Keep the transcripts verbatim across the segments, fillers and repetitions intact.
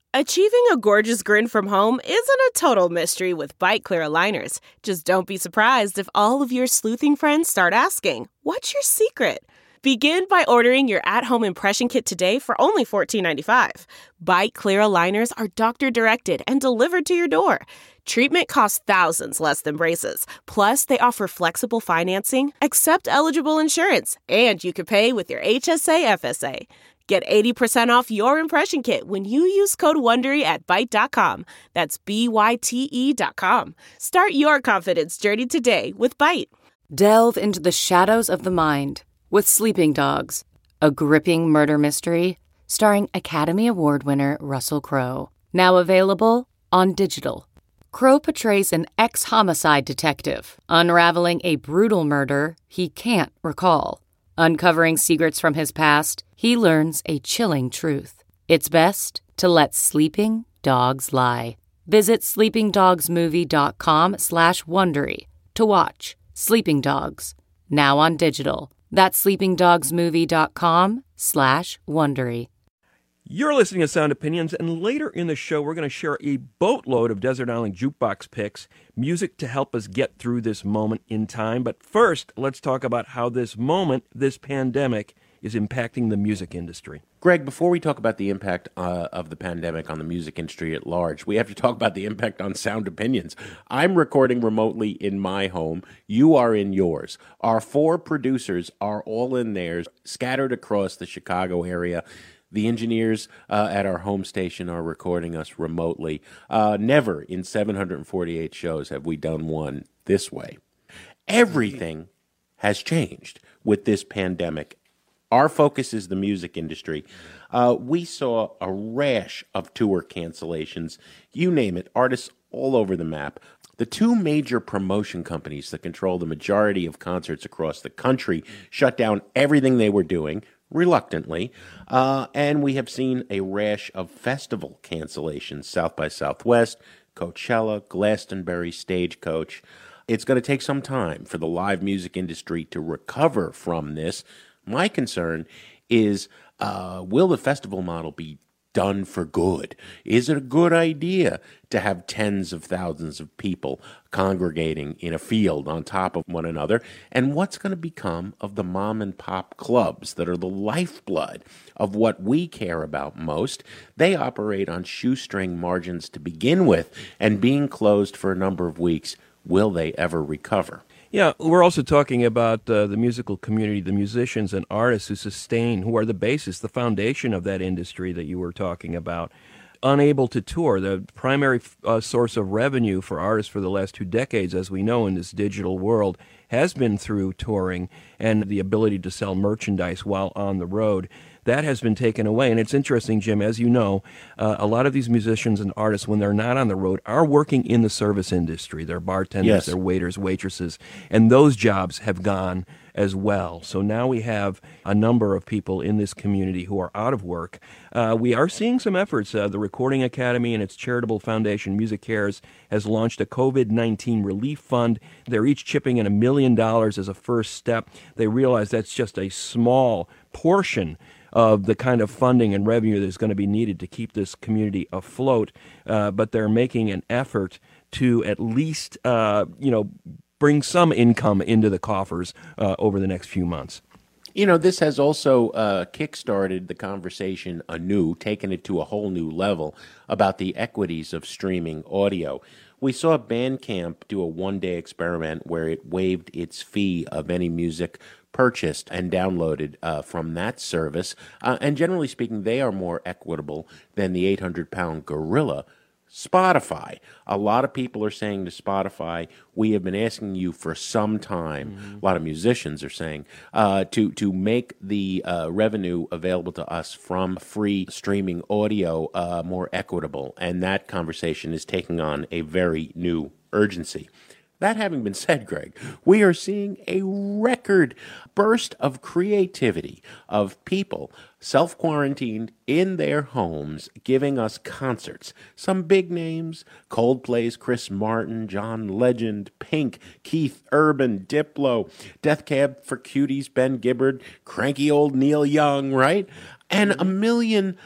Achieving a gorgeous grin from home isn't a total mystery with Byte Clear aligners. Just don't be surprised if all of your sleuthing friends start asking, "What's your secret?" Begin by ordering your at-home impression kit today for only fourteen ninety-five. Byte Clear aligners are doctor-directed and delivered to your door. Treatment costs thousands less than braces. Plus, they offer flexible financing, accept eligible insurance, and you can pay with your H S A F S A. Get eighty percent off your impression kit when you use code WONDERY at Byte dot com. That's B Y T E dot com. Start your confidence journey today with Byte. Delve into the shadows of the mind with Sleeping Dogs, a gripping murder mystery starring Academy Award winner Russell Crowe. Now available on digital. Crowe portrays an ex-homicide detective unraveling a brutal murder he can't recall. Uncovering secrets from his past, he learns a chilling truth. It's best to let sleeping dogs lie. Visit sleepingdogsmovie.com slash Wondery to watch Sleeping Dogs, now on digital. That's sleepingdogsmovie.com slash Wondery. You're listening to Sound Opinions, and later in the show, we're going to share a boatload of Desert Island Jukebox picks, music to help us get through this moment in time. But first, let's talk about how this moment, this pandemic, is impacting the music industry. Greg, before we talk about the impact uh, of the pandemic on the music industry at large, we have to talk about the impact on Sound Opinions. I'm recording remotely in my home. You are in yours. Our four producers are all in theirs, scattered across the Chicago area. The engineers uh, at our home station are recording us remotely. Uh, never in seven hundred forty-eight shows have we done one this way. Everything has changed with this pandemic. Our focus is the music industry. Uh, we saw a rash of tour cancellations. You name it, artists all over the map. The two major promotion companies that control the majority of concerts across the country shut down everything they were doing, reluctantly, uh, and we have seen a rash of festival cancellations. South by Southwest, Coachella, Glastonbury, Stagecoach. It's going to take some time for the live music industry to recover from this. My concern is, uh, will the festival model be done for good? Is it a good idea to have tens of thousands of people congregating in a field on top of one another? And what's going to become of the mom and pop clubs that are the lifeblood of what we care about most? They operate on shoestring margins to begin with, and being closed for a number of weeks, will they ever recover? Yeah, we're also talking about uh, the musical community, the musicians and artists who sustain, who are the basis, the foundation of that industry that you were talking about. Unable to tour, the primary uh, source of revenue for artists for the last two decades, as we know in this digital world, has been through touring and the ability to sell merchandise while on the road. That has been taken away. And it's interesting, Jim, as you know, uh, a lot of these musicians and artists, when they're not on the road, are working in the service industry. They're bartenders, yes. They're waiters, waitresses, and those jobs have gone as well. So now we have a number of people in this community who are out of work. Uh, we are seeing some efforts. Uh, the Recording Academy and its charitable foundation, Music Cares, has launched a COVID nineteen relief fund. They're each chipping in a million dollars as a first step. They realize that's just a small portion of the kind of funding and revenue that's going to be needed to keep this community afloat, uh, but they're making an effort to at least, uh, you know, bring some income into the coffers uh, over the next few months. You know, this has also uh, kickstarted the conversation anew, taken it to a whole new level about the equities of streaming audio. We saw Bandcamp do a one-day experiment where it waived its fee of any music purchased and downloaded uh, from that service. Uh, and generally speaking, they are more equitable than the eight hundred pound gorilla, Spotify. A lot of people are saying to Spotify, we have been asking you for some time, mm-hmm. a lot of musicians are saying, uh, to, to make the uh, revenue available to us from free streaming audio uh, more equitable. And that conversation is taking on a very new urgency. That having been said, Greg, we are seeing a record burst of creativity of people self-quarantined in their homes giving us concerts. Some big names, Coldplay's Chris Martin, John Legend, Pink, Keith Urban, Diplo, Death Cab for Cuties, Ben Gibbard, cranky old Neil Young, right? And a million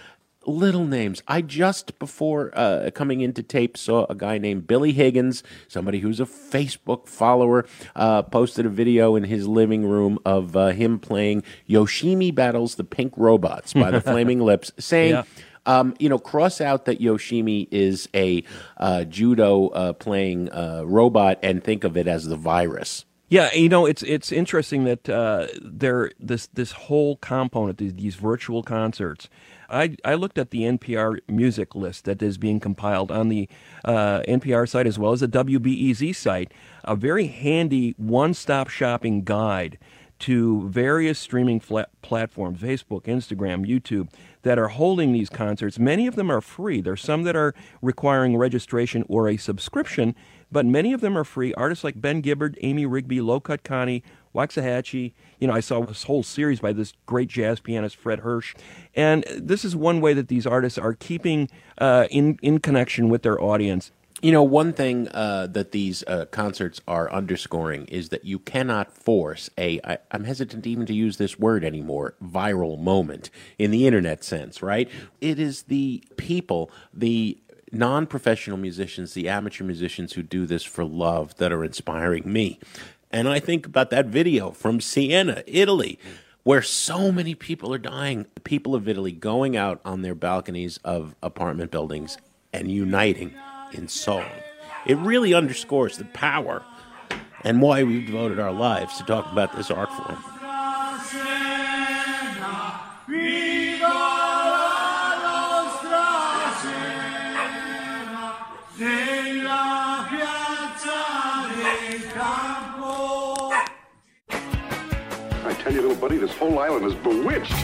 little names. I just before uh, coming into tape saw a guy named Billy Higgins, somebody who's a Facebook follower, uh, posted a video in his living room of uh, him playing Yoshimi Battles the Pink Robots by the Flaming Lips, saying, Yeah. um, you know, cross out that Yoshimi is a uh, judo uh, playing uh, robot and think of it as the virus. Yeah, you know, it's it's interesting that uh, there this this whole component, these, these virtual concerts. I, I looked at the N P R music list that is being compiled on the uh, N P R site as well as the W B E Z site, a very handy one-stop shopping guide to various streaming flat platforms, Facebook, Instagram, YouTube, that are holding these concerts. Many of them are free. There's some that are requiring registration or a subscription, but many of them are free. Artists like Ben Gibbard, Amy Rigby, Low Cut Connie, Waxahachie. You know, I saw this whole series by this great jazz pianist, Fred Hirsch. And this is one way that these artists are keeping uh, in, in connection with their audience. You know, one thing uh, that these uh, concerts are underscoring is that you cannot force a, I, I'm hesitant even to use this word anymore, viral moment in the internet sense, right? It is the people, the non-professional musicians, the amateur musicians who do this for love that are inspiring me. And I think about that video from Siena, Italy, where so many people are dying. The people of Italy going out on their balconies of apartment buildings and uniting in song. It really underscores the power and why we've devoted our lives to talk about this art form. I tell you, little buddy, this whole island is bewitched.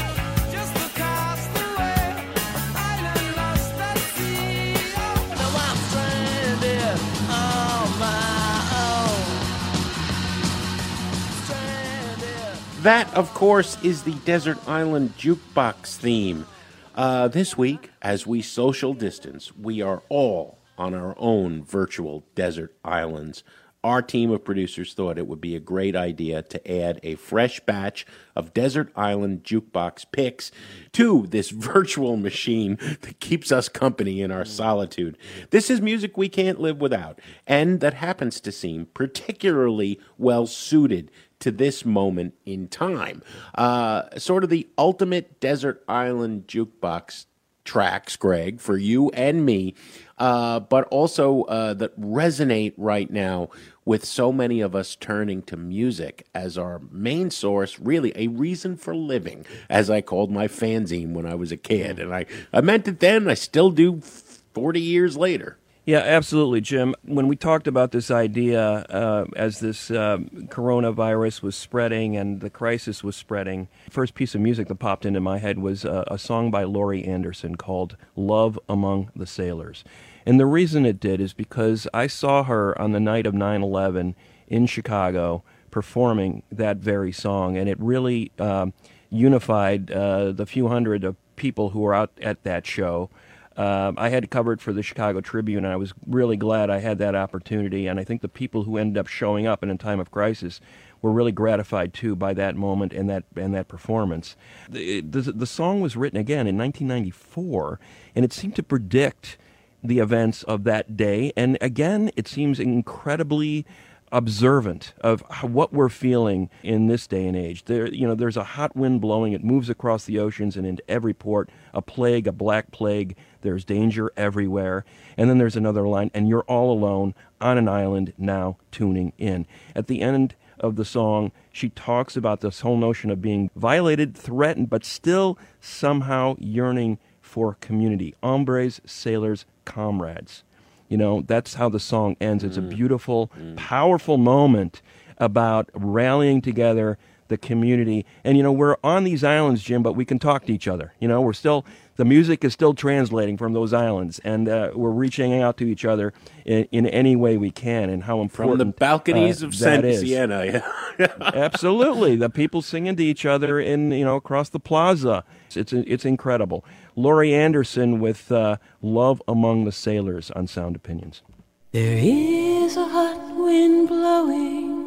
That, of course, is the Desert Island Jukebox theme. Uh, this week, as we social distance, we are all on our own virtual desert islands. Our team of producers thought it would be a great idea to add a fresh batch of Desert Island Jukebox picks to this virtual machine that keeps us company in our solitude. This is music we can't live without, and that happens to seem particularly well suited to this moment in time. Uh, sort of the ultimate Desert Island Jukebox tracks, Greg, for you and me, uh, but also uh, that resonate right now with so many of us turning to music as our main source, really a reason for living, as I called my fanzine when I was a kid. And I, I meant it then, I still do forty years later. Yeah, absolutely, Jim. When we talked about this idea uh, as this uh, coronavirus was spreading and the crisis was spreading, the first piece of music that popped into my head was uh, a song by Laurie Anderson called Love Among the Sailors. And the reason it did is because I saw her on the night of nine eleven in Chicago performing that very song, and it really um, unified uh, the few hundred of people who were out at that show. Uh, I had covered for the Chicago Tribune, and I was really glad I had that opportunity. And I think the people who ended up showing up in a time of crisis were really gratified too by that moment and that and that performance. The, the, the song was written again in nineteen ninety-four, and it seemed to predict the events of that day. And again, it seems incredibly observant of what we're feeling in this day and age. There, you know, there's a hot wind blowing. It moves across the oceans and into every port. A plague, a black plague. There's danger everywhere. And then there's another line, and you're all alone on an island now tuning in. At the end of the song, she talks about this whole notion of being violated, threatened, but still somehow yearning for community. Hombres, sailors, comrades. You know, that's how the song ends. It's a beautiful, mm. powerful moment about rallying together the community. And, you know, we're on these islands, Jim, but we can talk to each other. You know, we're still, the music is still translating from those islands, and uh, we're reaching out to each other in, in any way we can, and how important From the balconies uh, of Saint is. Siena. Absolutely. The people singing to each other in, you know, across the plaza. It's, it's incredible. Laurie Anderson with uh, Love Among the Sailors on Sound Opinions. There is a hot wind blowing,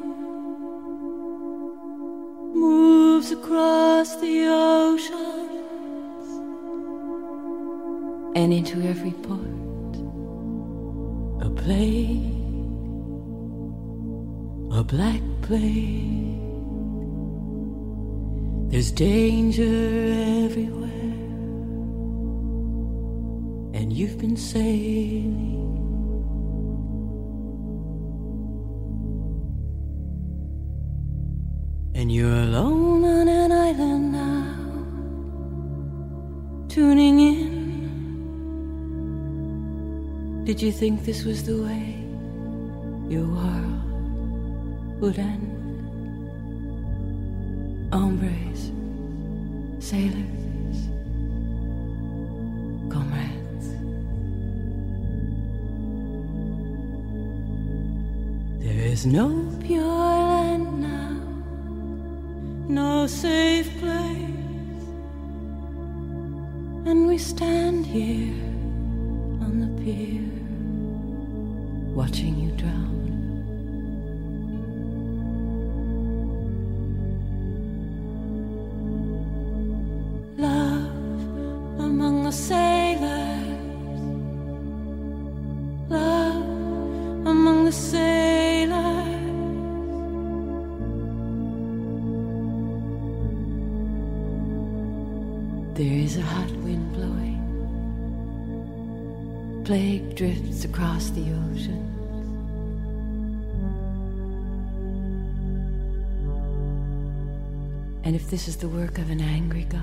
moves across the oceans, and into every port a plague, a black plague. There's danger everywhere, and you've been sailing. And you're alone on an island now, tuning in. Did you think this was the way your world would end? Hombres, sailors, comrades. There is no pure land now, no safe place, and we stand here on the pier, watching you drown. Love among the sailors, love among the sailors. There is a hot wind blowing, plague drifts across the ocean. And if this is the work of an angry God,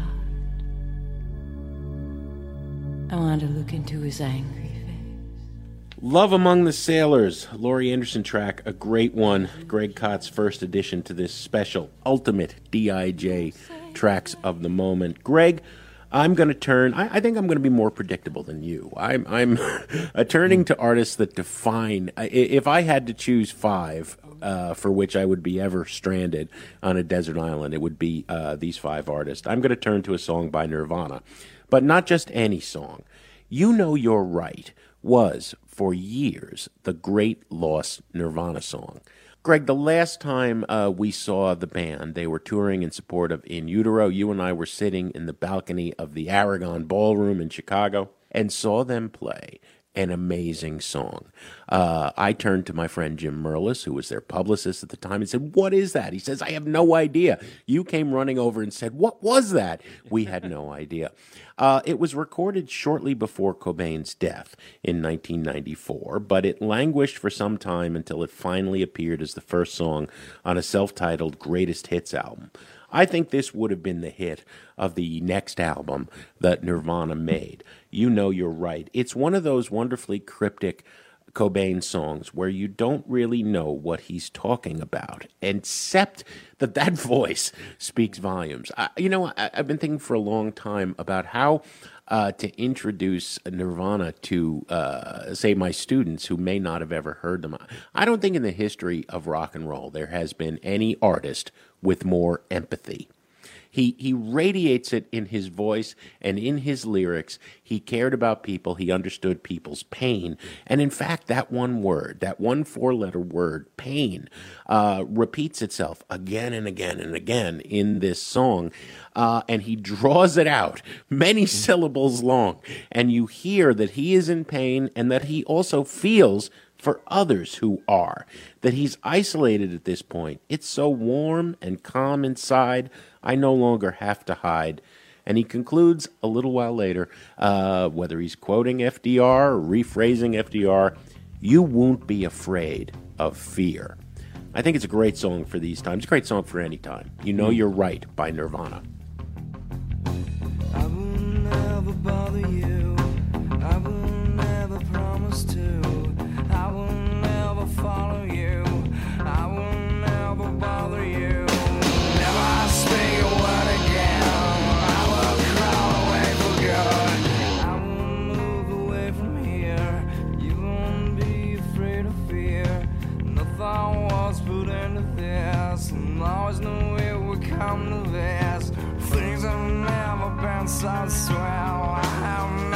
I want to look into his angry face. Love Among the Sailors, Laurie Anderson track, a great one. Greg Kott's first addition to this special ultimate D I J tracks of the moment. Greg, I'm going to turn, I, I think I'm going to be more predictable than you. I'm, I'm uh, turning to artists that define, if I had to choose five uh, for which I would be ever stranded on a desert island, it would be uh, these five artists. I'm going to turn to a song by Nirvana, but not just any song. You Know You're Right was, for years, the great lost Nirvana song. Greg, the last time uh, we saw the band, they were touring in support of In Utero. You and I were sitting in the balcony of the Aragon Ballroom in Chicago and saw them play an amazing song. Uh, I turned to my friend Jim Merlis, who was their publicist at the time, and said, "What is that?" He says, "I have no idea." You came running over and said, "What was that?" We had no idea. Uh, it was recorded shortly before Cobain's death in nineteen ninety-four, but it languished for some time until it finally appeared as the first song on a self-titled Greatest Hits album. I think this would have been the hit of the next album that Nirvana made. You Know You're Right. It's one of those wonderfully cryptic Cobain songs where you don't really know what he's talking about, except that that voice speaks volumes. I, you know, I, I've been thinking for a long time about how uh, to introduce Nirvana to, uh, say, my students who may not have ever heard them. I don't think in the history of rock and roll there has been any artist with more empathy. He he radiates it in his voice and in his lyrics. He cared about people. He understood people's pain. And in fact, that one word, that one four-letter word, pain, uh, repeats itself again and again and again in this song. Uh, and he draws it out, many syllables long. And you hear that he is in pain and that he also feels for others who are, that he's isolated at this point. It's so warm and calm inside, I no longer have to hide. And he concludes a little while later, uh, whether he's quoting F D R or rephrasing F D R, you won't be afraid of fear. I think it's a great song for these times, a great song for any time. You Know You're Right by Nirvana. I will never bother you, I will never promise to. I will never follow you, I will never bother you. Never speak a word again, I will crawl away for good. I will move away from here, you won't be afraid of fear. Nothing was put into this, and I always knew it would come to this. Things have never been so swell, I have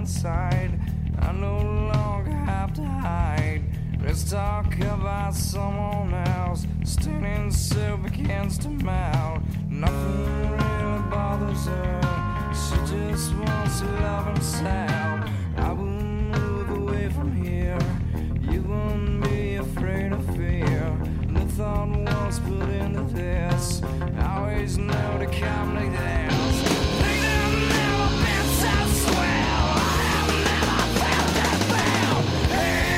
inside. I no longer have to hide. Let's talk about someone else. Standing still begins to melt. Nothing really bothers her. She just wants to love and sound. I will move away from here. You won't be afraid of fear. The thought was put into this. I always know to come like this. Things have never been so swell. I have never felt that feel.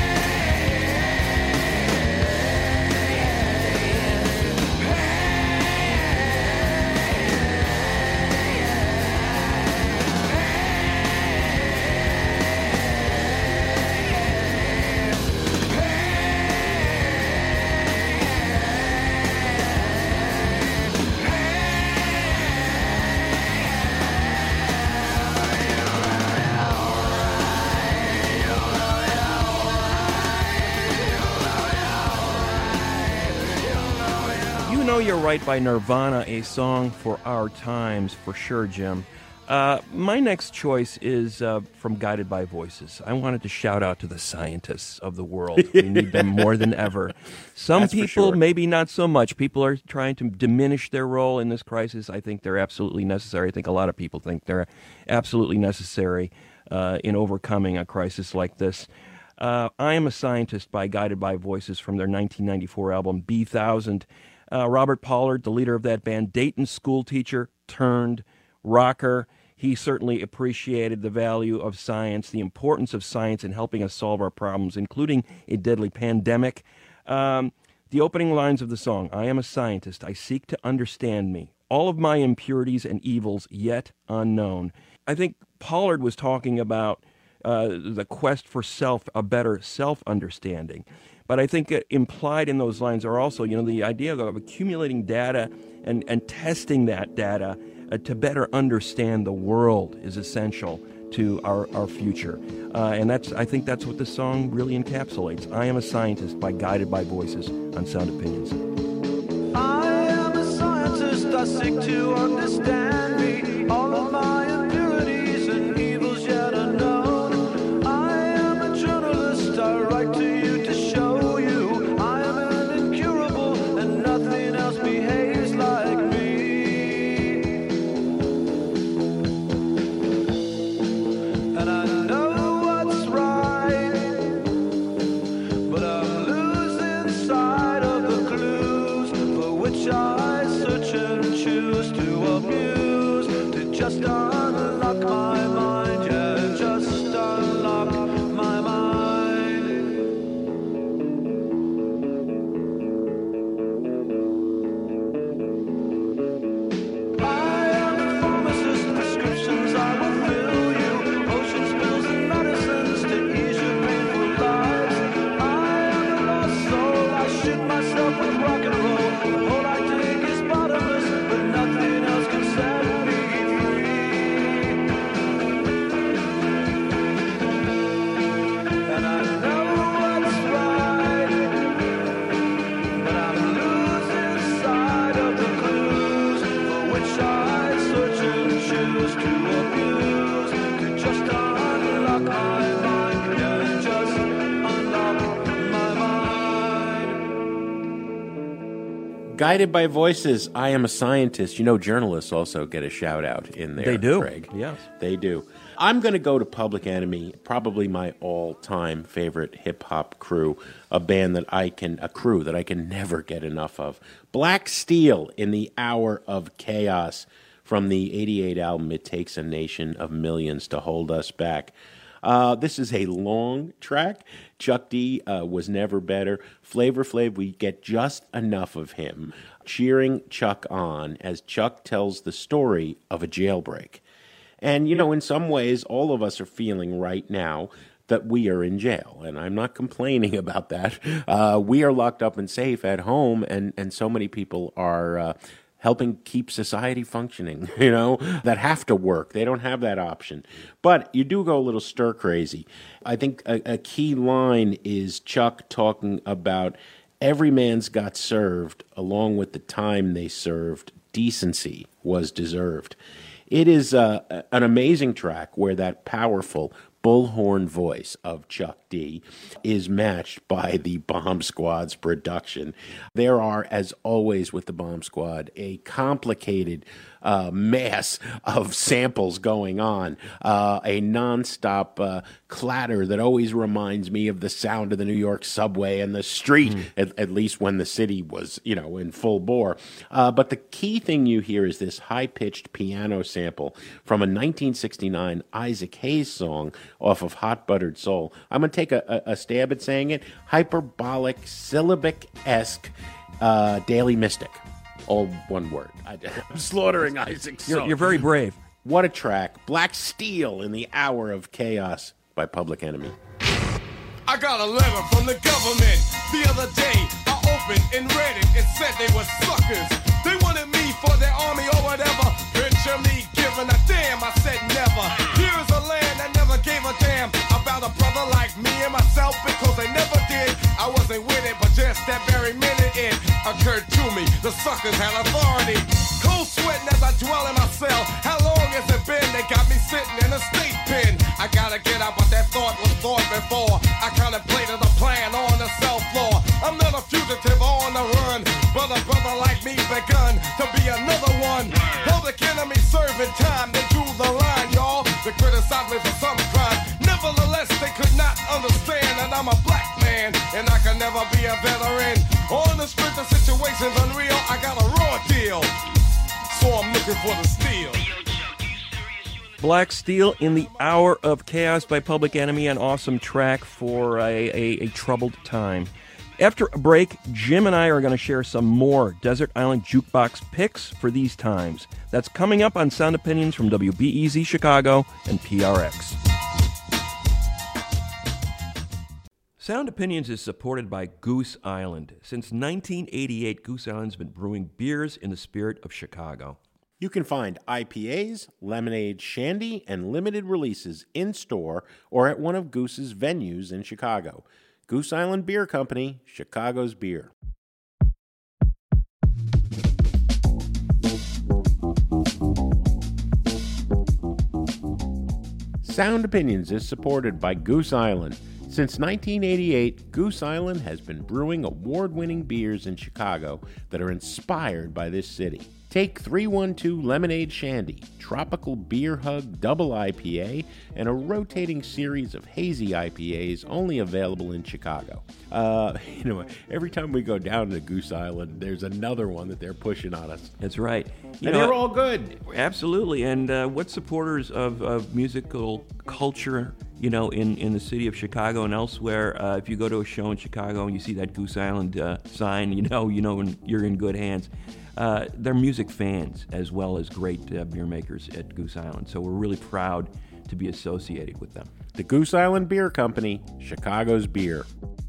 You Know You're Right by Nirvana, a song for our times, for sure, Jim. Uh, my next choice is uh, from Guided by Voices. I wanted to shout out to the scientists of the world. We need them more than ever. Some That's for people, sure. maybe not so much. People are trying to diminish their role in this crisis. I think they're absolutely necessary. I think a lot of people think they're absolutely necessary uh, in overcoming a crisis like this. Uh, I Am a Scientist by Guided by Voices from their nineteen ninety-four album B one thousand. Uh, Robert Pollard, the leader of that band, Dayton school teacher turned rocker. He certainly appreciated the value of science, the importance of science in helping us solve our problems, including a deadly pandemic. Um, the opening lines of the song, I am a scientist, I seek to understand me, all of my impurities and evils yet unknown. I think Pollard was talking about uh, the quest for self, a better self-understanding. But I think uh, implied in those lines are also, you know, the idea of accumulating data and, and testing that data uh, to better understand the world is essential to our, our future. Uh, and that's I think that's what this song really encapsulates. I Am a Scientist by Guided by Voices on Sound Opinions. I am a scientist, I seek to understand me, all of my impurities and evils yet unknown. I am a journalist, I write to you to show you I am an incurable and nothing else behaves like me. And I know what's right, but I'm losing sight of the clues for which I search and choose to abuse, to just unlock my mind, yeah, just unlock my mind. I am a pharmacist, prescriptions I will fill you, potions, pills, and medicines to ease your painful lives. I am a lost soul, I shoot myself with rock and roll. The hole I dig is bottomless, but nothing else can set me free. And I know what's right, but I'm losing sight of the clues for which I search and choose to abuse, to just unlock my mind, yeah, just unlock my mind. Guided by Voices, I Am a Scientist. You know, journalists also get a shout out in there. They do, Craig. yes. They do. I'm going to go to Public Enemy, probably my all-time favorite hip-hop crew, a band that I can, a crew that I can never get enough of. Black Steel in the Hour of Chaos from the eighty-eight album It Takes a Nation of Millions to Hold Us Back. Uh, this is a long track. Chuck D uh, was never better. Flavor Flav, we get just enough of him cheering Chuck on as Chuck tells the story of a jailbreak. And, you know, in some ways, all of us are feeling right now that we are in jail. And I'm not complaining about that. Uh, we are locked up and safe at home, and, and so many people are uh, helping keep society functioning, you know, that have to work. They don't have that option. But you do go a little stir crazy. I think a, a key line is Chuck talking about every man's got served along with the time they served. Decency was deserved. It is uh, an amazing track where that powerful bullhorn voice of Chuck D is matched by the Bomb Squad's production. There are, as always with the Bomb Squad, a complicated uh, mass of samples going on, uh, a nonstop uh, clatter that always reminds me of the sound of the New York subway and the street, mm. at, at least when the city was, you know, in full bore. Uh, but the key thing you hear is this high-pitched piano sample from a nineteen sixty-nine Isaac Hayes song off of Hot Buttered Soul. I'm going to take a, a, a stab at saying it. Hyperbolic, syllabic-esque uh, Daily Mystic. All one word. I, I'm slaughtering Isaac's song. You're, you're very brave. What a track. Black Steel in the Hour of Chaos by Public Enemy. I got a letter from the government the other day. I opened and read it. It said they were suckers. They wanted me for their army or whatever. Picture me giving a damn. I said never. Here's a land that never gave a damn about a brother like me and myself because they never did. I wasn't with it, but just that very minute it occurred to me. The suckers had authority. Cold sweating as I dwell in my cell. How long has it been? They got me sitting in a state pen. I gotta get out, but that thought was thought before. I contemplated a plan on the cell floor. I'm not a fugitive on the run, but a brother like me begun to be another one. Public Enemy serving time. They drew the line, y'all. They criticized me for some crime. Nevertheless, they could not understand that I'm a black man and I can never be a veteran. On the strength of situations unreal, I got a raw deal, so I'm looking for the steel. Black Steel in the Hour of Chaos by Public Enemy, an awesome track for a, a, a troubled time. After a break, Jim and I are going to share some more Desert Island Jukebox picks for these times. That's coming up on Sound Opinions from W B E Z Chicago and P R X. Sound Opinions is supported by Goose Island. Since nineteen eighty-eight, Goose Island's been brewing beers in the spirit of Chicago. You can find I P As, lemonade, shandy, and limited releases in-store or at one of Goose's venues in Chicago. Goose Island Beer Company, Chicago's beer. Sound Opinions is supported by Goose Island. Since nineteen eighty-eight, Goose Island has been brewing award-winning beers in Chicago that are inspired by this city. Take three one two Lemonade Shandy, Tropical Beer Hug Double I P A, and a rotating series of hazy I P As only available in Chicago. Uh, you know, every time we go down to Goose Island, there's another one that they're pushing on us. That's right. You and know, they're all good. Absolutely. And uh, what supporters of, of musical culture, you know, in, in the city of Chicago and elsewhere, uh, if you go to a show in Chicago and you see that Goose Island uh, sign, you know, you know you're in good hands. Uh, they're music fans as well as great uh, beer makers at Goose Island. So we're really proud to be associated with them. The Goose Island Beer Company, Chicago's beer.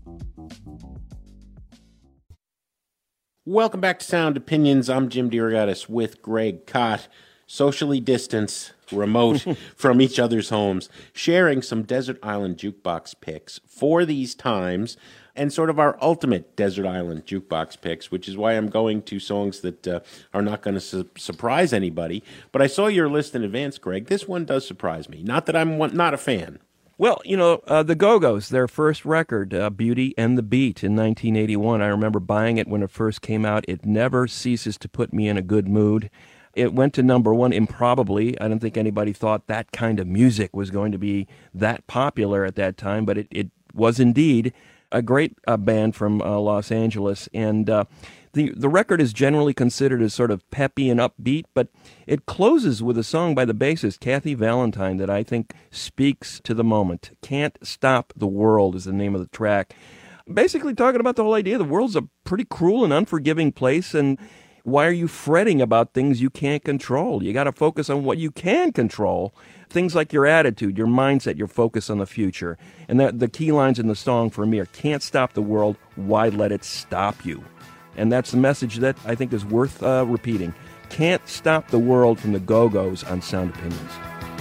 Welcome back to Sound Opinions. I'm Jim DeRogatis with Greg Kot, socially distanced, remote from each other's homes, sharing some Desert Island Jukebox picks for these times and sort of our ultimate Desert Island Jukebox picks, which is why I'm going to songs that uh, are not going to su- surprise anybody. But I saw your list in advance, Greg. This one does surprise me. Not that I'm one, not a fan. Well, you know, uh, the Go-Go's, their first record, uh, Beauty and the Beat, in nineteen eighty-one. I remember buying it when it first came out. It never ceases to put me in a good mood. It went to number one improbably. I don't think anybody thought that kind of music was going to be that popular at that time, but it, it was indeed a great uh, band from uh, Los Angeles. And uh, the the record is generally considered as sort of peppy and upbeat, but it closes with a song by the bassist, Kathy Valentine, that I think speaks to the moment. Can't Stop the World is the name of the track. Basically talking about the whole idea the world's a pretty cruel and unforgiving place, and why are you fretting about things you can't control? You got to focus on what you can control. Things like your attitude, your mindset, your focus on the future. And the, the key lines in the song for me are, can't stop the world, why let it stop you? And that's the message that I think is worth uh, repeating. Can't Stop the World from the Go-Go's on Sound Opinions.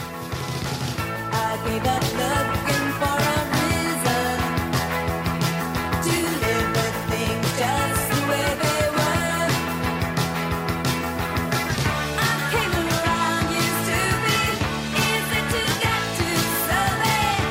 I gave up looking for a reason to live with things just the way they were. I came around, used to be easy to get to, so they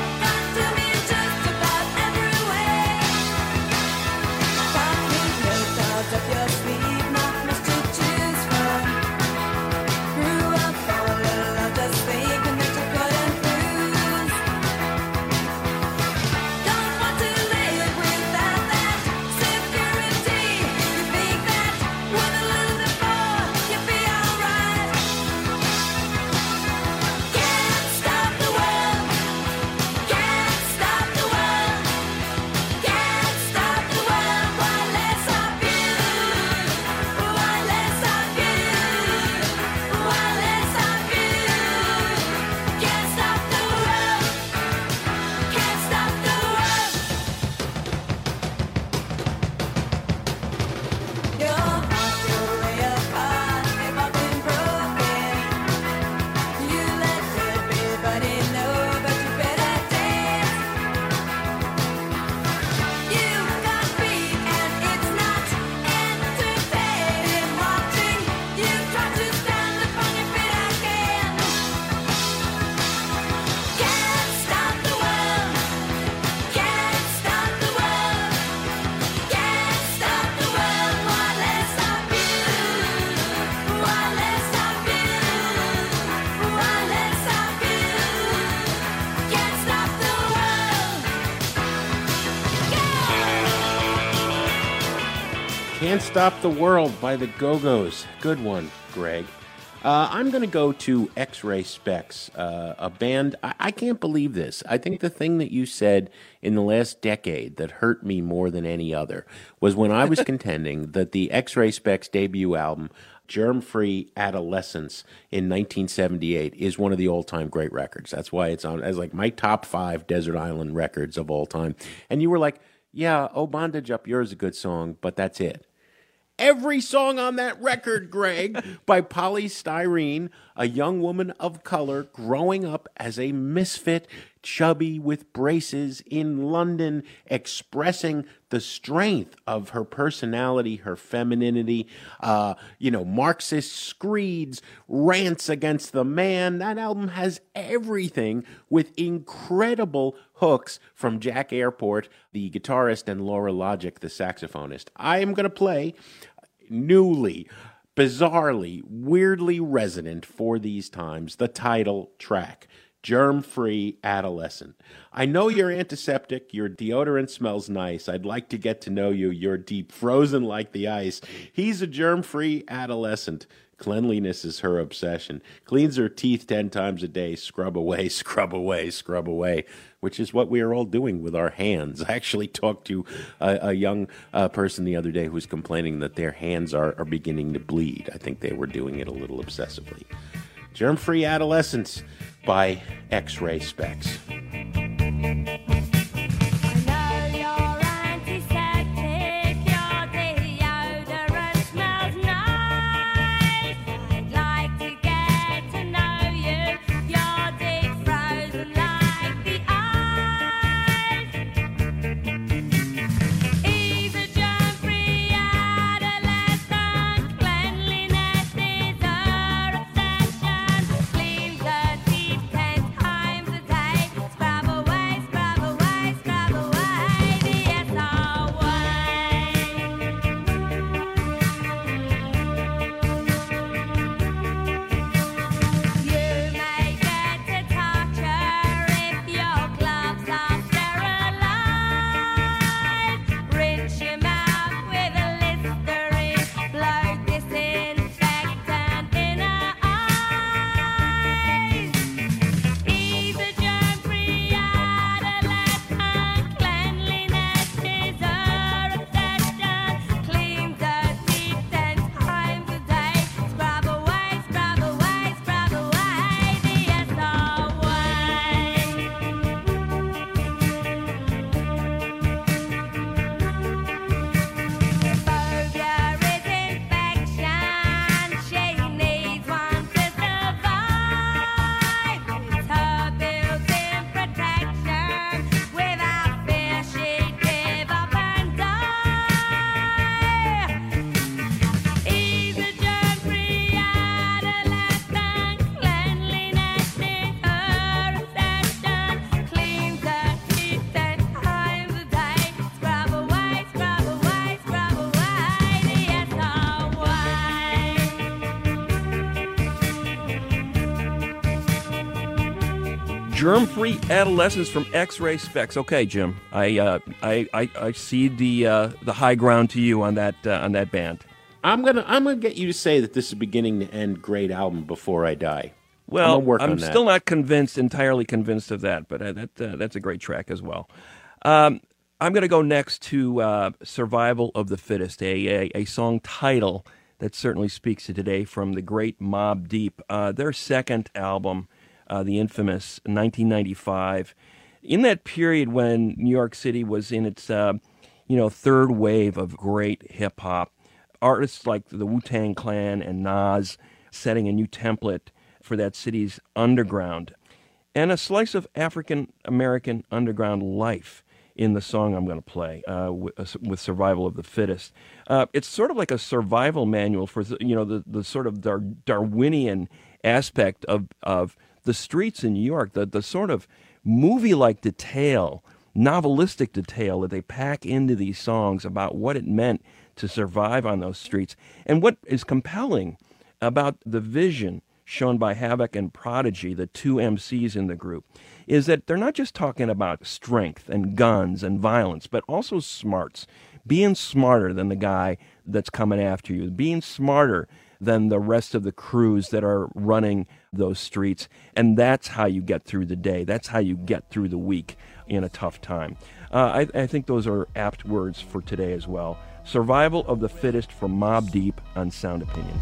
Can't Stop the World by the Go-Go's. Good one, Greg. Uh, I'm going to go to X-Ray Specs, uh, a band. I-, I can't believe this. I think the thing that you said in the last decade that hurt me more than any other was when I was contending that the X-Ray Specs debut album, Germ-Free Adolescence in nineteen seventy-eight, is one of the all-time great records. That's why it's on as like my top five Desert Island records of all time. And you were like, yeah, Oh Bondage Up Yours is a good song, but that's it. Every song on that record, Greg, by Polly Styrene, a young woman of color growing up as a misfit, chubby with braces in London, expressing the strength of her personality, her femininity, uh, you know, Marxist screeds, rants against the man. That album has everything with incredible hooks from Jack Airport, the guitarist, and Laura Logic, the saxophonist. I am going to play newly, bizarrely, weirdly resonant for these times, the title track, Germ-Free Adolescent. I know you're antiseptic, your deodorant smells nice, I'd like to get to know you, you're deep frozen like the ice. He's a germ-free adolescent. Cleanliness is her obsession. Cleans her teeth ten times a day, scrub away, scrub away, scrub away, which is what we are all doing with our hands. I actually talked to a, a young uh, person the other day who was complaining that their hands are, are beginning to bleed. I think they were doing it a little obsessively. Germ-Free Adolescence by X-Ray Specs. Germ-Free Adolescence from X-Ray Specs. Okay, Jim, I uh, I, I I cede the uh, the high ground to you on that uh, on that band. I'm gonna I'm gonna get you to say that this is a beginning to end great album before I die. Well, I'm, work I'm on still that. not convinced, entirely convinced of that, but uh, that uh, that's a great track as well. Um, I'm going to go next to uh, "Survival of the Fittest," a, a a song title that certainly speaks to today from the great Mobb Deep, uh, their second album. Uh, the infamous nineteen ninety-five. In that period when New York City was in its, uh, you know, third wave of great hip hop, artists like the Wu-Tang Clan and Nas setting a new template for that city's underground, and a slice of African American underground life in the song I'm going to play uh, with, with "Survival of the Fittest." Uh, it's sort of like a survival manual for you know the the sort of Dar- Darwinian aspect of of the streets in New York, the, the sort of movie-like detail, novelistic detail that they pack into these songs about what it meant to survive on those streets. And what is compelling about the vision shown by Havoc and Prodigy, the two M Cs in the group, is that they're not just talking about strength and guns and violence, but also smarts, being smarter than the guy that's coming after you, being smarter than the rest of the crews that are running those streets. And that's how you get through the day. That's how you get through the week in a tough time. Uh, I, I think those are apt words for today as well. Survival of the Fittest from Mobb Deep on Sound Opinions.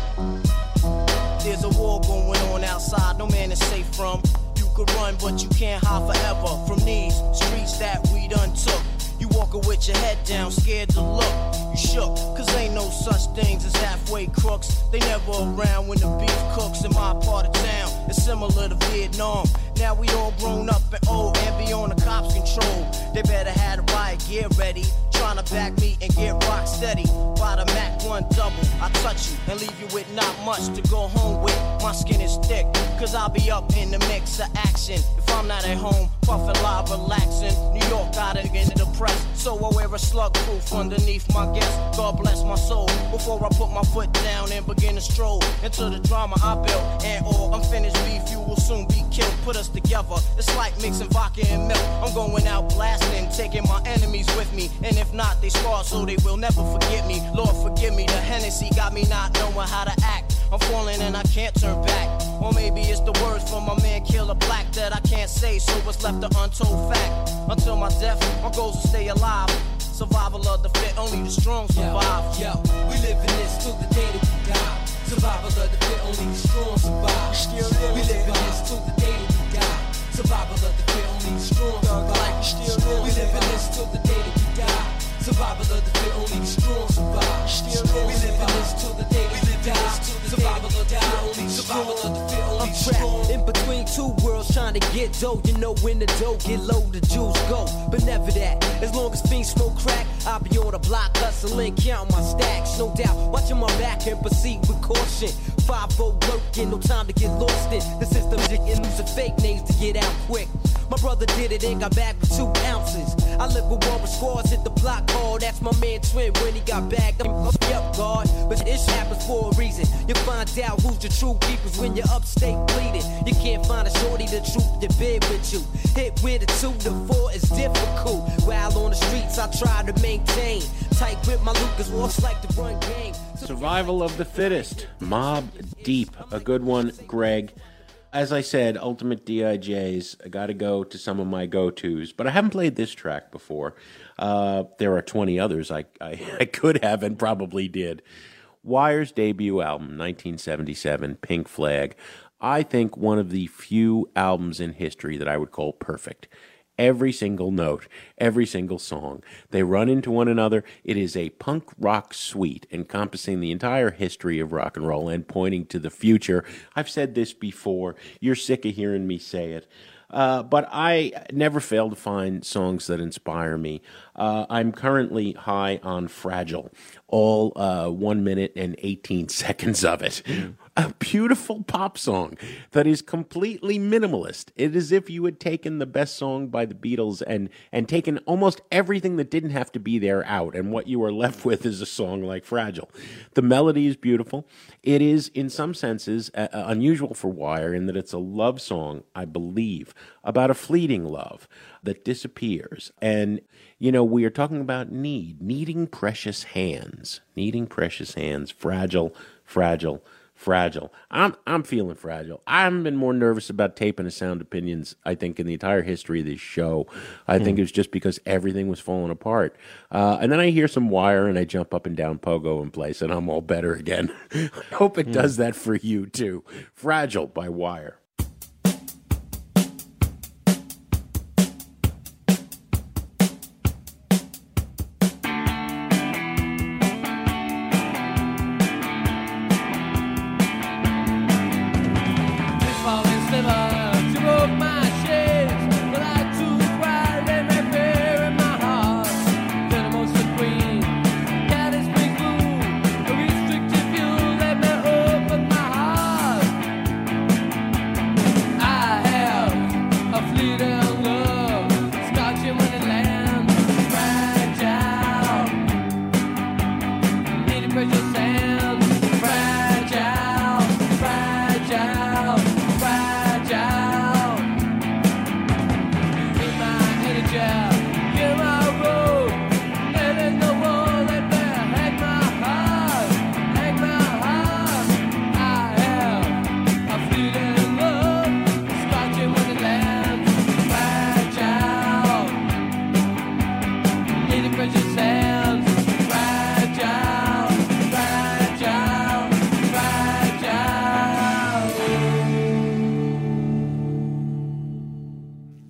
There's a war going on outside, no man is safe from. You could run, but you can't hide forever from these streets that we done took. You walking with your head down, scared to look. You shook, cause ain't no such things as halfway crooks. They never around when the beef cooks in my part of town. It's similar to Vietnam. Now we all grown up and old and be on the cops' control. They better have the riot gear ready. Trying to back me and get rock steady. By the Mac one double, I touch you and leave you with not much to go home with. My skin is thick, cause I'll be up in the mix of action. If I'm not at home, puffin' live, relaxing. New York got it in the press, so I wear a slug proof underneath my guest. God bless my soul, before I put my foot down and begin to stroll into the drama I built. And all unfinished beef, you will soon be killed. Put us together, it's like mixing vodka and milk. I'm going out blasting, taking my enemies with me. And if not, they scar so they will never forget me. Lord forgive me, the Hennessy got me not knowing how to act. I'm falling and I can't turn back. Or maybe it's the words from my man Killer Black that I can't say, so what's left an untold fact. Until my death, my goals to stay alive. Survival of the fit, only the strong survive. Yo, yo, we live in this till the day that we die. Survival of the fit, only the strong survive. Still live, we live in this till the day that we die. Survival of the fit, only the strong survive. Still live, we live in this till the day that we die. Survival of the fit, only the strong survive. Still live, we live in this till the day that we die. Survival of the fit, only the strong. Survival of the fit, only the strong. In between two worlds trying to get dough. You know when the dough get low, the Jews go. But never that. As long as fiends smoke crack, I'll be on the block hustling, counting my stacks. No doubt, watching my back and proceed with caution. five oh lurking, no time to get lost in. The system and using fake names to get out quick. My brother did it and got back with two ounces. I live with one with squads, hit the block hard. That's my man Twin when he got back. I'm up, up guard, but this happens for a reason. You find out who's the true keepers when you're upstate bleeding. You can't find a shorty the truth to bed with you. Hit with a two to four is difficult. While on the streets I try to maintain tight grip. My Lucas walks like the run game. Survival of the Fittest, Mobb Deep, a good one, Greg. As I said, Ultimate D I Js, I got to go to some of my go-tos, but I haven't played this track before. Uh, there are twenty others I, I, I could have and probably did. Wire's debut album, nineteen seventy-seven, Pink Flag. I think one of the few albums in history that I would call perfect. Every single note, every single song, they run into one another. It is a punk rock suite encompassing the entire history of rock and roll and pointing to the future. I've said this before. You're sick of hearing me say it. Uh, but I never fail to find songs that inspire me. Uh, I'm currently high on Fragile, all uh, one minute and eighteen seconds of it. A beautiful pop song that is completely minimalist. It is as if you had taken the best song by the Beatles and, and taken almost everything that didn't have to be there out, and what you are left with is a song like Fragile. The melody is beautiful. It is, in some senses, uh, unusual for Wire in that it's a love song, I believe, about a fleeting love that disappears. And, you know, we are talking about need, needing precious hands, needing precious hands, fragile, fragile, fragile. I'm I'm feeling fragile. I haven't been more nervous about taping a Sound Opinions, I think, in the entire history of this show. I hmm. think it was just because everything was falling apart. Uh, and then I hear some Wire and I jump up and down Pogo in place and I'm all better again. I hope it hmm. does that for you too. Fragile by Wire.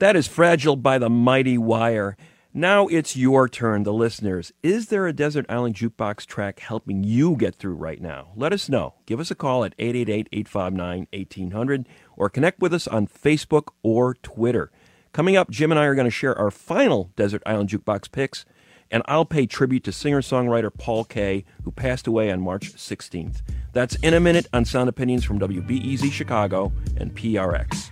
That is Fragile by the Mighty Wire. Now it's your turn, the listeners. Is there a Desert Island Jukebox track helping you get through right now? Let us know. Give us a call at eight eight eight, eight five nine, one eight hundred or connect with us on Facebook or Twitter. Coming up, Jim and I are going to share our final Desert Island Jukebox picks, and I'll pay tribute to singer-songwriter Paul Kaye, who passed away on March sixteenth. That's in a minute on Sound Opinions from W B E Z Chicago and P R X.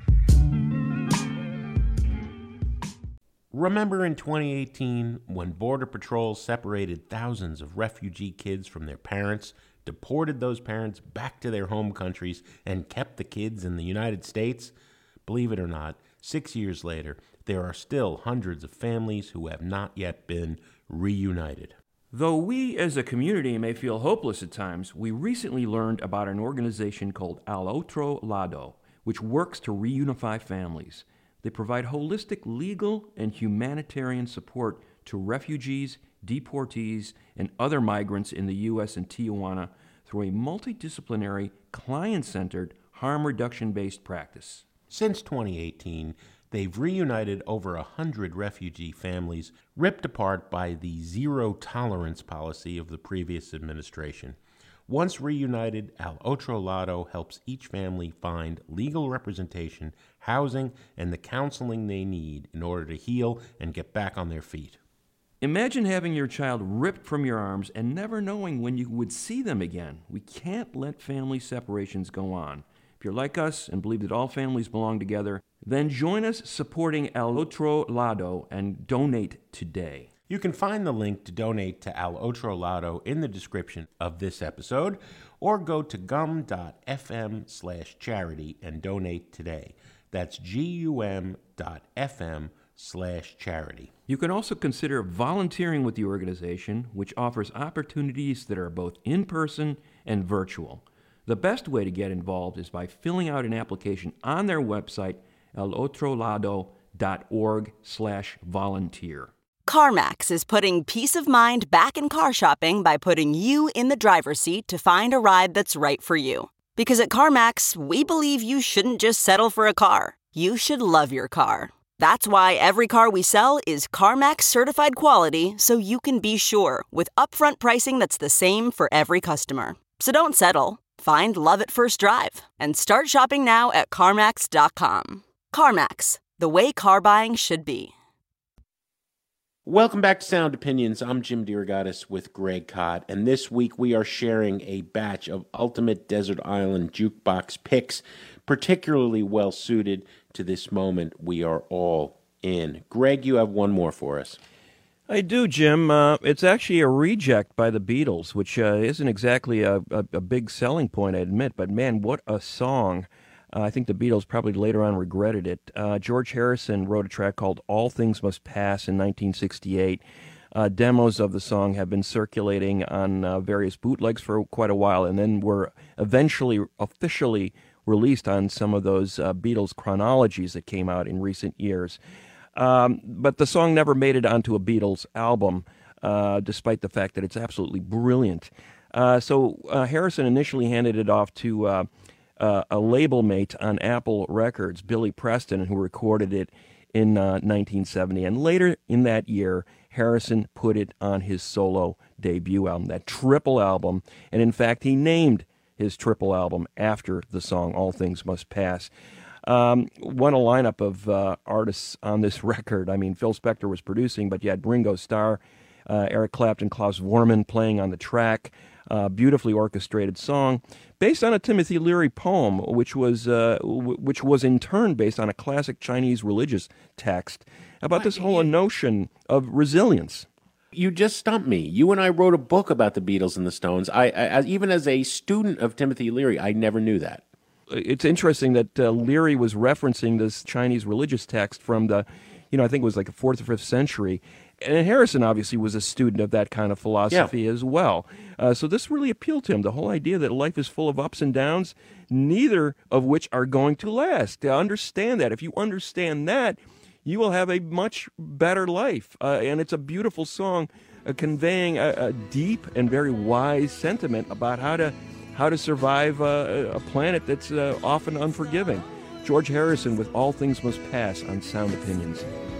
Remember in twenty eighteen when Border Patrol separated thousands of refugee kids from their parents, deported those parents back to their home countries, and kept the kids in the United States? Believe it or not, six years later, there are still hundreds of families who have not yet been reunited. Though we as a community may feel hopeless at times, we recently learned about an organization called Al Otro Lado, which works to reunify families. They provide holistic legal and humanitarian support to refugees, deportees, and other migrants in the U S and Tijuana through a multidisciplinary, client-centered, harm reduction-based practice. Since twenty eighteen, they've reunited over a hundred refugee families ripped apart by the zero-tolerance policy of the previous administration. Once reunited, Al Otro Lado helps each family find legal representation, housing, and the counseling they need in order to heal and get back on their feet. Imagine having your child ripped from your arms and never knowing when you would see them again. We can't let family separations go on. If you're like us and believe that all families belong together, then join us supporting Al Otro Lado and donate today. You can find the link to donate to Al Otro Lado in the description of this episode, or go to gum.fm slash charity and donate today. That's gum.fm slash charity. You can also consider volunteering with the organization, which offers opportunities that are both in-person and virtual. The best way to get involved is by filling out an application on their website, alotrolado.org slash volunteer. CarMax is putting peace of mind back in car shopping by putting you in the driver's seat to find a ride that's right for you. Because at CarMax, we believe you shouldn't just settle for a car. You should love your car. That's why every car we sell is CarMax certified quality, so you can be sure with upfront pricing that's the same for every customer. So don't settle. Find love at first drive and start shopping now at CarMax dot com. CarMax, the way car buying should be. Welcome back to Sound Opinions. I'm Jim DeRogatis with Greg Kot, and this week we are sharing a batch of ultimate Desert Island Jukebox picks, particularly well suited to this moment we are all in. Greg, you have one more for us. I do, Jim. Uh, it's actually a reject by the Beatles, which uh, isn't exactly a, a, a big selling point, I admit, but man, what a song. Uh, I think the Beatles probably later on regretted it. Uh, George Harrison wrote a track called All Things Must Pass in nineteen sixty-eight. Uh, demos of the song have been circulating on uh, various bootlegs for quite a while, and then were eventually officially released on some of those uh, Beatles chronologies that came out in recent years. Um, but the song never made it onto a Beatles album, uh, despite the fact that it's absolutely brilliant. Uh, so uh, Harrison initially handed it off to uh, uh, a label mate on Apple Records, Billy Preston, who recorded it in uh, nineteen seventy. And later in that year, Harrison put it on his solo debut album, that triple album. And in fact, he named his triple album after the song All Things Must Pass. Um, what a lineup of uh, artists on this record. I mean, Phil Spector was producing, but you had Ringo Starr, uh, Eric Clapton, Klaus Voormann playing on the track. Uh, beautifully orchestrated song based on a Timothy Leary poem, which was uh, w- which was in turn based on a classic Chinese religious text about this whole notion of resilience. You just stumped me. You and I wrote a book about the Beatles and the Stones. I, I even as a student of Timothy Leary, I never knew that. It's interesting that uh, Leary was referencing this Chinese religious text from the, you know, I think it was like the fourth or fifth century. And Harrison obviously was a student of that kind of philosophy yeah. as well. Uh, so this really appealed to him, the whole idea that life is full of ups and downs, neither of which are going to last. To understand that, if you understand that, you will have a much better life. Uh, and it's a beautiful song uh, conveying a, a deep and very wise sentiment about how to how to survive uh, a planet that's uh, often unforgiving. George Harrison with All Things Must Pass on Sound Opinions.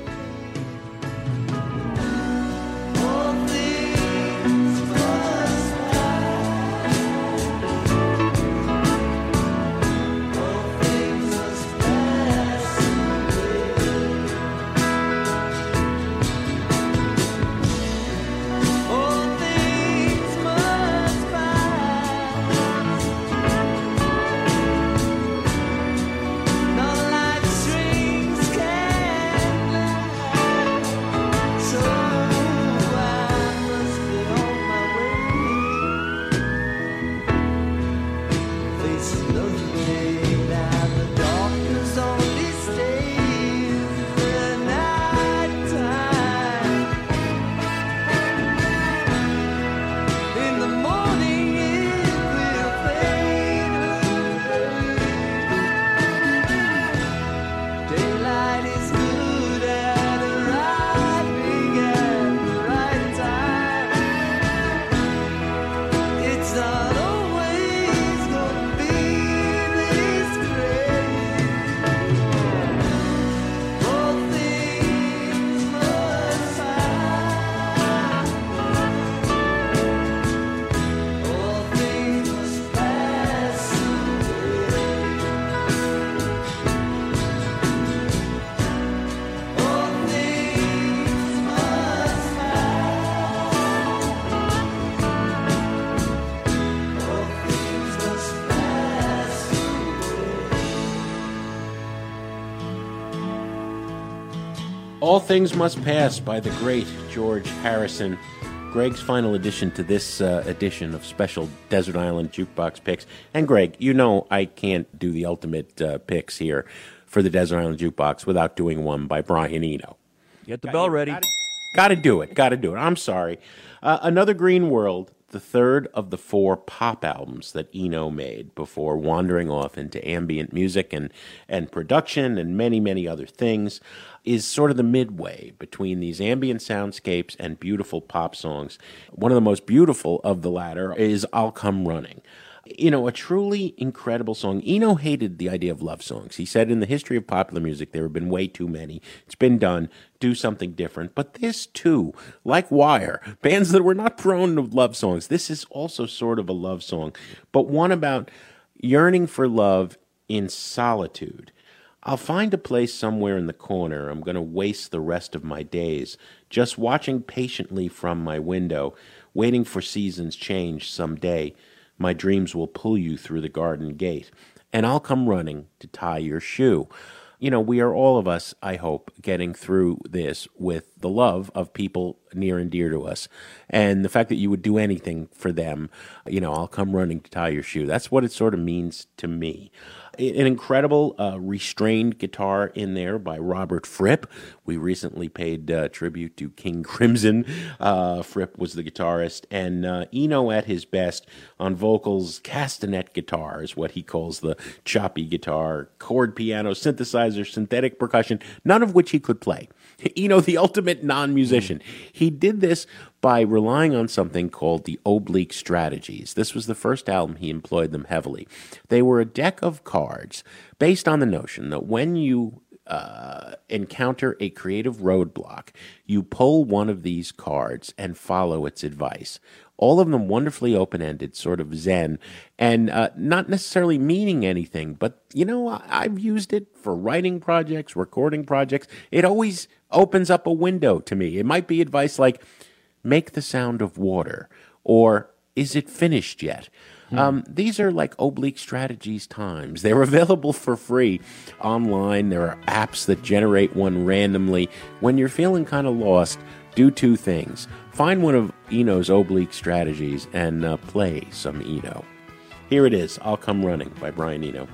All Things Must Pass by the great George Harrison. Greg's final addition to this uh, edition of special Desert Island Jukebox picks. And Greg, you know I can't do the ultimate uh, picks here for the Desert Island Jukebox without doing one by Brian Eno. Get the bell ready. Gotta, gotta do it. Gotta do it. I'm sorry. Uh, Another Green World, the third of the four pop albums that Eno made before wandering off into ambient music and, and production and many, many other things, is sort of the midway between these ambient soundscapes and beautiful pop songs. One of the most beautiful of the latter is I'll Come Running. You know, a truly incredible song. Eno hated the idea of love songs. He said in the history of popular music, there have been way too many. It's been done. Do something different. But this, too, like Wire, bands that were not prone to love songs, this is also sort of a love song, but one about yearning for love in solitude. I'll find a place somewhere in the corner. I'm going to waste the rest of my days just watching patiently from my window, waiting for seasons change someday. My dreams will pull you through the garden gate, and I'll come running to tie your shoe. You know, we are all of us, I hope, getting through this with the love of people near and dear to us. And the fact that you would do anything for them, you know, I'll come running to tie your shoe. That's what it sort of means to me. An incredible uh, restrained guitar in there by Robert Fripp. We recently paid uh, tribute to King Crimson. Uh, Fripp was the guitarist. And uh, Eno at his best on vocals, castanet guitar is what he calls the choppy guitar, chord piano, synthesizer, synthetic percussion, none of which he could play. Eno, the ultimate non-musician. He did this by relying on something called the oblique strategies. This was the first album he employed them heavily. They were a deck of cards based on the notion that when you uh, encounter a creative roadblock, you pull one of these cards and follow its advice. All of them wonderfully open-ended, sort of zen, and uh, not necessarily meaning anything. But, you know, I- I've used it for writing projects, recording projects. It always opens up a window to me. It might be advice like, make the sound of water, or is it finished yet? Hmm. Um, these are like oblique strategies times. They're available for free online. There are apps that generate one randomly. When you're feeling kind of lost, do two things. Find one of Eno's oblique strategies and uh, play some Eno. Here it is, I'll Come Running by Brian Eno.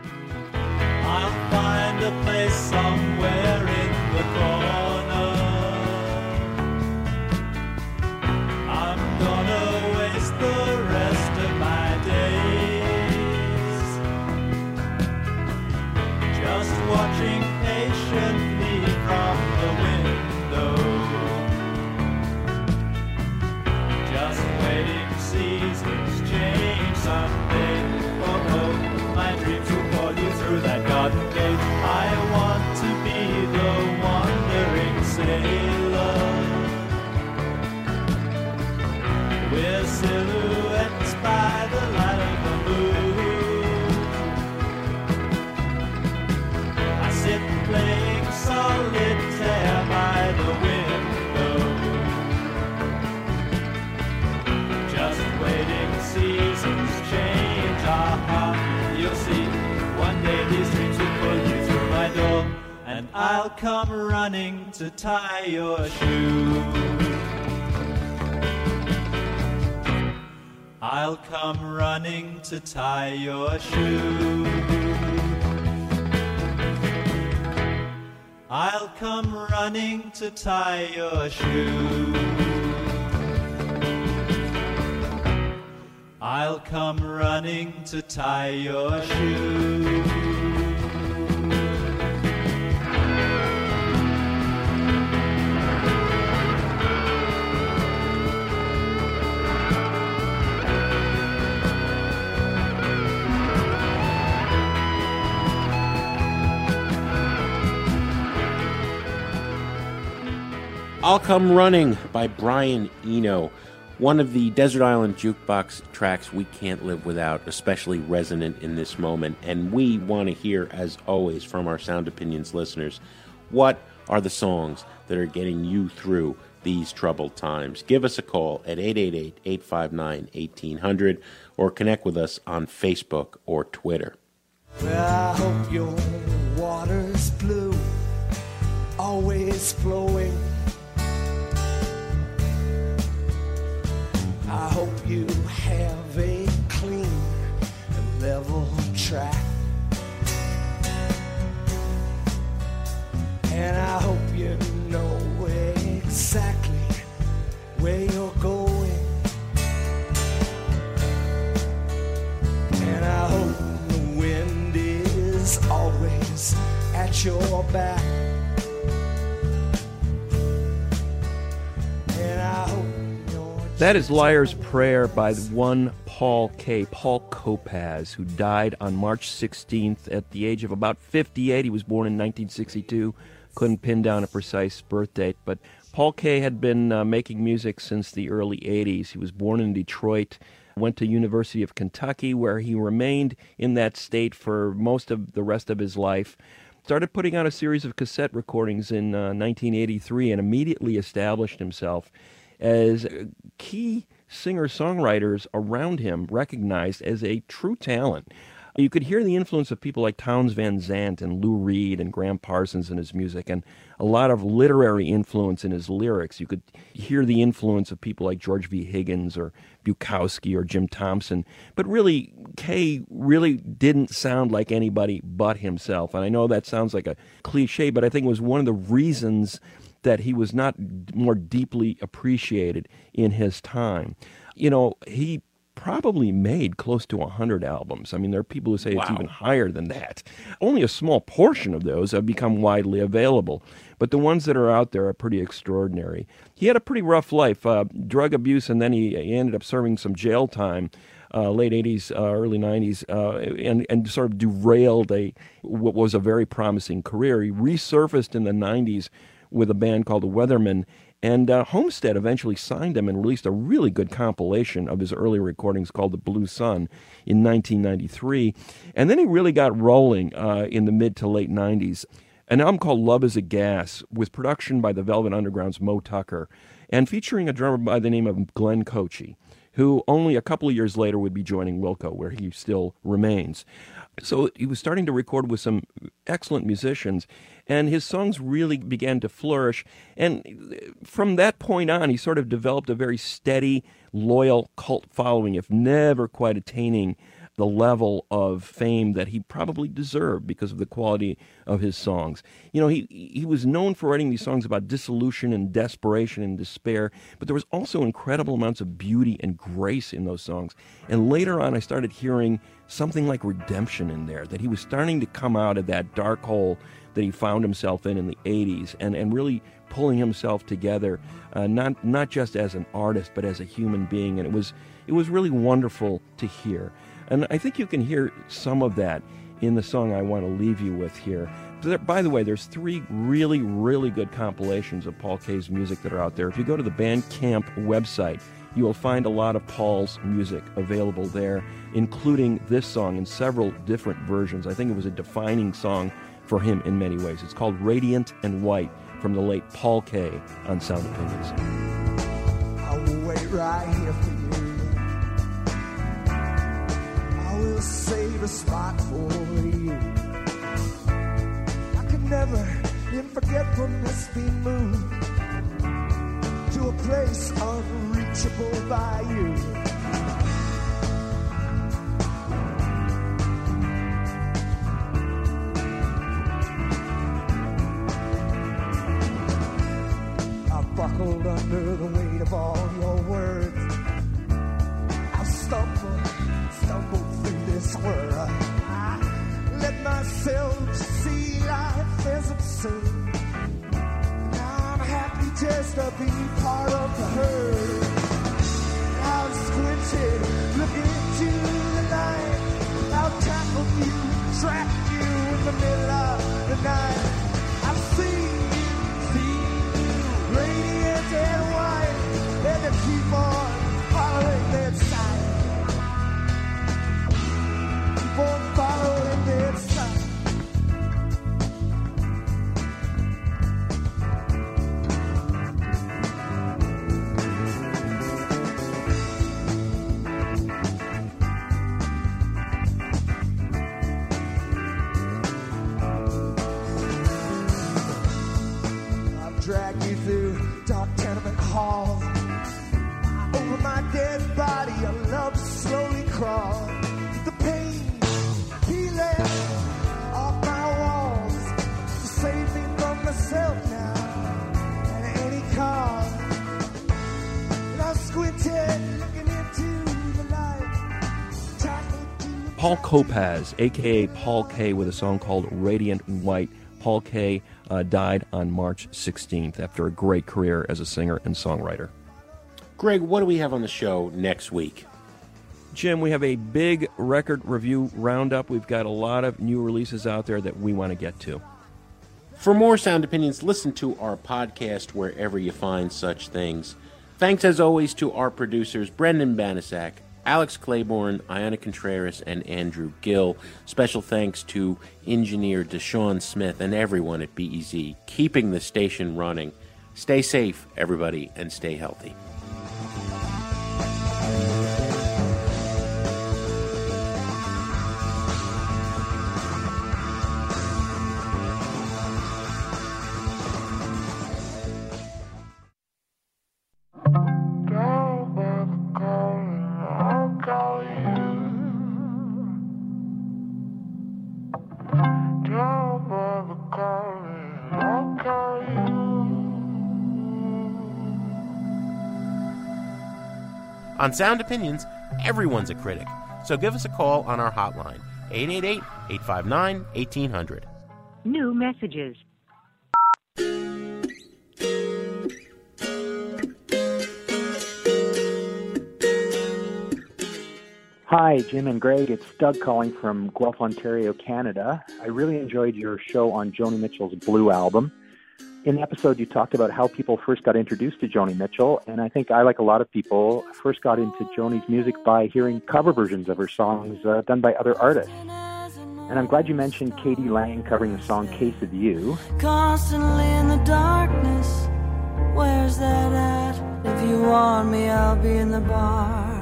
I'll find a place somewhere in the corner. I'm gonna waste the rest of my days just watching patiently from the window, just waiting seasons change someday. Oh no, my dreams will pull you through that garden gate. I'll come running to tie your shoe. I'll come running to tie your shoe. I'll come running to tie your shoe. I'll come running to tie your shoe. I'll Come Running by Brian Eno, one of the Desert Island Jukebox tracks we can't live without, especially resonant in this moment. And we want to hear, as always, from our Sound Opinions listeners, what are the songs that are getting you through these troubled times? Give us a call at eight eight eight, eight five nine, one eight hundred or connect with us on Facebook or Twitter. Well, I hope your water's blue, always flowing. I hope you have a clean and level track. And I hope you know exactly where you're going. And I hope the wind is always at your back. And I hope That is Liar's Prayer by the one Paul K. Paul Kopacz, who died on March sixteenth at the age of about fifty-eight. He was born in nineteen sixty-two. Couldn't pin down a precise birth date. But Paul K. had been uh, making music since the early eighties. He was born in Detroit, went to University of Kentucky, where he remained in that state for most of the rest of his life. Started putting out a series of cassette recordings in uh, nineteen eighty-three and immediately established himself as key singer-songwriters around him recognized as a true talent. You could hear the influence of people like Townes Van Zandt and Lou Reed and Graham Parsons in his music, and a lot of literary influence in his lyrics. You could hear the influence of people like George V. Higgins or Bukowski or Jim Thompson. But really, Kay really didn't sound like anybody but himself. And I know that sounds like a cliche, but I think it was one of the reasons that he was not more deeply appreciated in his time. You know, he probably made close to one hundred albums. I mean, there are people who say wow. It's even higher than that. Only a small portion of those have become widely available, but the ones that are out there are pretty extraordinary. He had a pretty rough life, uh, drug abuse, and then he, he ended up serving some jail time. Uh, late eighties, uh, early nineties, uh, and, and sort of derailed a what was a very promising career. He resurfaced in the nineties with a band called the Weathermen, and uh, Homestead eventually signed him and released a really good compilation of his early recordings called The Blue Sun in nineteen ninety-three. And then he really got rolling uh, in the mid to late nineties. An album called Love is a Gas, with production by the Velvet Underground's Mo Tucker, and featuring a drummer by the name of Glenn Cochee, who only a couple of years later would be joining Wilco, where he still remains. So he was starting to record with some excellent musicians, and his songs really began to flourish. And from that point on, he sort of developed a very steady, loyal cult following, if never quite attaining the level of fame that he probably deserved because of the quality of his songs. You know, he he was known for writing these songs about dissolution and desperation and despair, but there was also incredible amounts of beauty and grace in those songs. And later on, I started hearing something like redemption in there, that he was starting to come out of that dark hole that he found himself in in the eighties, and, and really pulling himself together, uh, not not just as an artist, but as a human being. And it was it was really wonderful to hear. And I think you can hear some of that in the song I want to leave you with here. There, by the way, there's three really, really good compilations of Paul Kay's music that are out there. If you go to the Bandcamp website, you will find a lot of Paul's music available there, including this song in several different versions. I think it was a defining song for him in many ways. It's called Radiant and White, from the late Paul Kay on Sound Opinions. I will wait right here for you. I will save a spot for you. I could never in forgetfulness be moved to a place unreachable by you. I've buckled under the weight of all your words. I've stumbled, stumbled through this world. I let myself see life as absurd. Just to be part of the herd. I'll squinted, looking into the night. I'll tackle you, trap you in the middle of the night. I've seen you, seen you, radiant and white, and to keep on following that sight. Keep on following that sight. Drag you through dark tenement halls. Over my dead body, your love slowly crawls. The pain peeling off my walls to save me from myself now at any cost. And I'm squinted, looking into the light. Paul Kopacz, a k a. Paul K, with a song called Radiant White. Paul K uh, died on March sixteenth after a great career as a singer and songwriter. Greg, what do we have on the show next week? Jim, we have a big record review roundup. We've got a lot of new releases out there that we want to get to. For more Sound Opinions, listen to our podcast wherever you find such things. Thanks, as always, to our producers, Brendan Banasak, Alex Claiborne, Iona Contreras, and Andrew Gill. Special thanks to engineer Deshaun Smith and everyone at B E Z, keeping the station running. Stay safe, everybody, and stay healthy. On Sound Opinions, everyone's a critic, so give us a call on our hotline, eight eight eight, eight five nine, one eight zero zero. New messages. Hi, Jim and Greg. It's Doug calling from Guelph, Ontario, Canada. I really enjoyed your show on Joni Mitchell's Blue album. In the episode, you talked about how people first got introduced to Joni Mitchell, and I think I, like a lot of people, first got into Joni's music by hearing cover versions of her songs uh, done by other artists. And I'm glad you mentioned K D Lang covering the song Case of You. Constantly in the darkness, where's that at? If you want me, I'll be in the bar.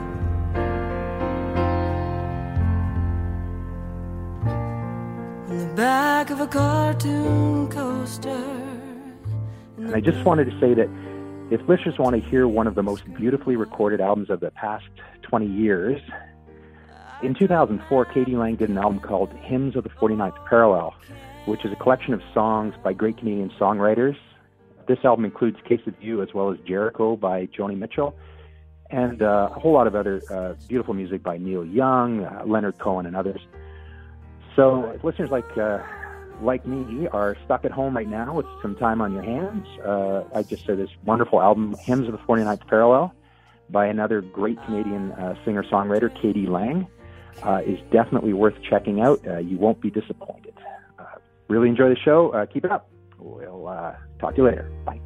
On the back of a cartoon coaster. And I just wanted to say that if listeners want to hear one of the most beautifully recorded albums of the past twenty years, in two thousand four, K D Lang did an album called Hymns of the forty-ninth Parallel, which is a collection of songs by great Canadian songwriters. This album includes Case of You as well as Jericho by Joni Mitchell, and uh, a whole lot of other uh, beautiful music by Neil Young, uh, Leonard Cohen, and others. So if listeners like uh, like me are stuck at home right now with some time on your hands, uh, I just said this wonderful album, Hymns of the forty-ninth Parallel, by another great Canadian uh, singer-songwriter, K D Lang, uh, is definitely worth checking out. Uh, you won't be disappointed. Uh, really enjoy the show. Uh, keep it up. We'll uh, talk to you later. Bye.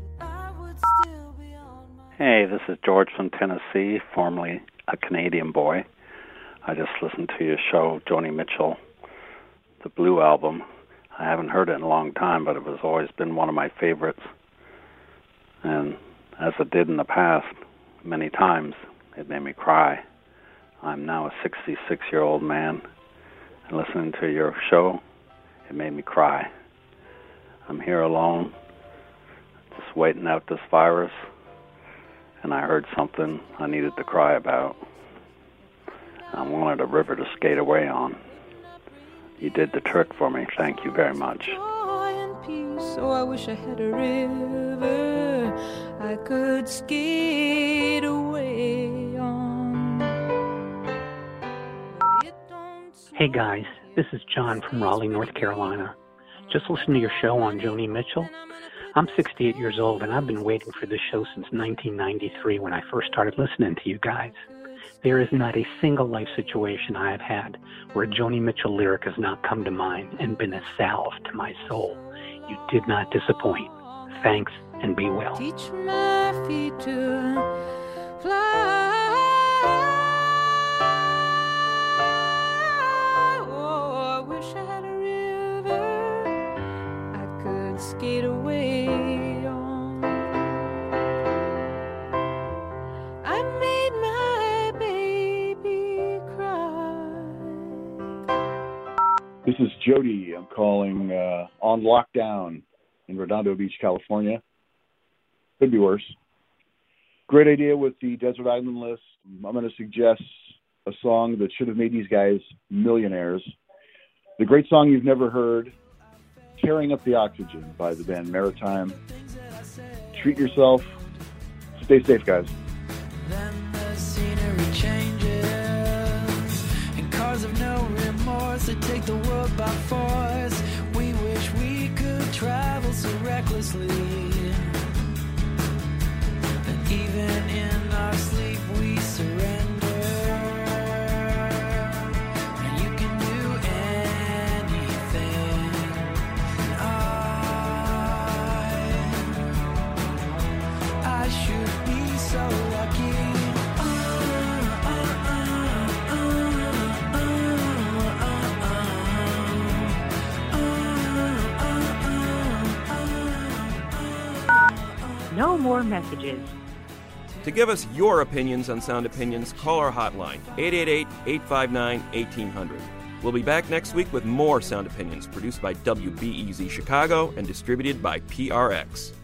Hey, this is George from Tennessee, formerly a Canadian boy. I just listened to your show, Joni Mitchell, the Blue album. I haven't heard it in a long time, but it has always been one of my favorites. And as it did in the past, many times, it made me cry. I'm now a sixty-six-year-old man, and listening to your show, it made me cry. I'm here alone, just waiting out this virus, and I heard something I needed to cry about. I wanted a river to skate away on. You did the trick for me. Thank you very much. Joy and peace, so I wish I had a river I could skate away on. Hey guys, this is John from Raleigh, North Carolina. Just listened to your show on Joni Mitchell. I'm sixty-eight years old, and I've been waiting for this show since nineteen ninety-three when I first started listening to you guys. There is not a single life situation I have had where a Joni Mitchell lyric has not come to mind and been a salve to my soul. You did not disappoint. Thanks, and be well. Teach my feet to fly. Oh, I wish I had a river I could skate away on. I made my baby cry. This is Jody. I'm calling uh, on lockdown in Redondo Beach, California. Could be worse. Great idea with the Desert Island list. I'm going to suggest a song that should have made these guys millionaires. The great song you've never heard, Tearing Up the Oxygen by the band Maritime. Treat yourself. Stay safe, guys. Then the scenery changes, and cars of no remorse that take the world by force. We wish we could travel so recklessly that even in our sleep we surrender. And you can do anything. And I, I should be so lucky. No more messages. To give us your opinions on Sound Opinions, call our hotline, eight eight eight, eight five nine, one eight hundred. We'll be back next week with more Sound Opinions, produced by W B E Z Chicago and distributed by P R X.